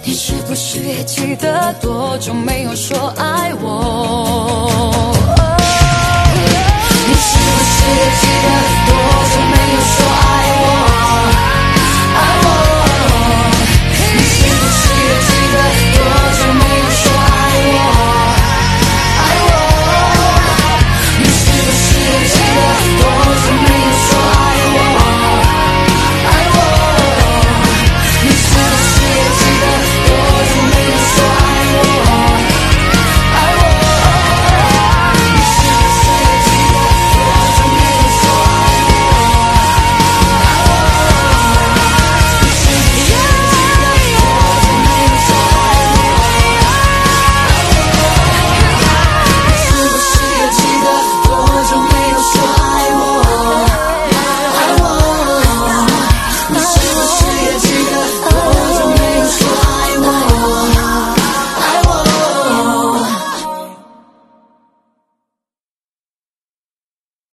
你是不是也记得多久没有说爱我？你是不是也记得多久没有说